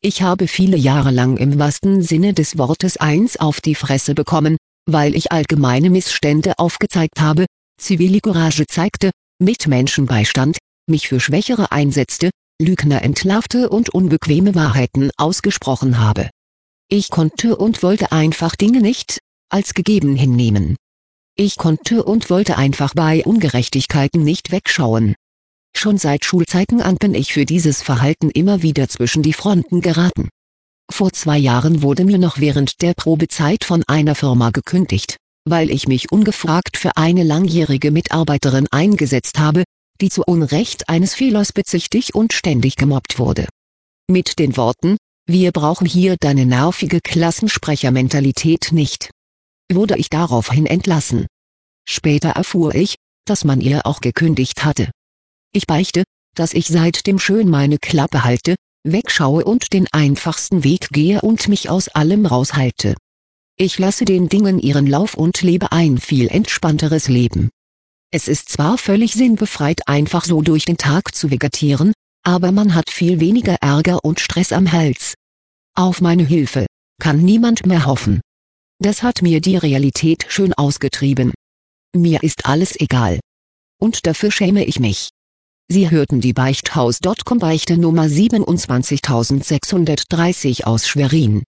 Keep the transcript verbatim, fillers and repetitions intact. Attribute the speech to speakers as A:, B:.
A: Ich habe viele Jahre lang im wahrsten Sinne des Wortes eins auf die Fresse bekommen, weil ich allgemeine Missstände aufgezeigt habe, Zivilcourage zeigte, Mitmenschen beistand, mich für Schwächere einsetzte, Lügner entlarvte und unbequeme Wahrheiten ausgesprochen habe. Ich konnte und wollte einfach Dinge nicht als gegeben hinnehmen. Ich konnte und wollte einfach bei Ungerechtigkeiten nicht wegschauen. Schon seit Schulzeiten an bin ich für dieses Verhalten immer wieder zwischen die Fronten geraten. Vor zwei Jahren wurde mir noch während der Probezeit von einer Firma gekündigt, weil ich mich ungefragt für eine langjährige Mitarbeiterin eingesetzt habe, die zu Unrecht eines Fehlers bezichtigt und ständig gemobbt wurde. Mit den Worten: „Wir brauchen hier deine nervige Klassensprechermentalität nicht“, wurde ich daraufhin entlassen. Später erfuhr ich, dass man ihr auch gekündigt hatte. Ich beichte, dass ich seitdem schön meine Klappe halte, wegschaue und den einfachsten Weg gehe und mich aus allem raushalte. Ich lasse den Dingen ihren Lauf und lebe ein viel entspannteres Leben. Es ist zwar völlig sinnbefreit, einfach so durch den Tag zu vegetieren, aber man hat viel weniger Ärger und Stress am Hals. Auf meine Hilfe kann niemand mehr hoffen. Das hat mir die Realität schön ausgetrieben. Mir ist alles egal. Und dafür schäme ich mich. Sie hörten die Beichthaus Punkt com Beichte Nummer siebenundzwanzigtausendsechshundertdreißig aus Schwerin.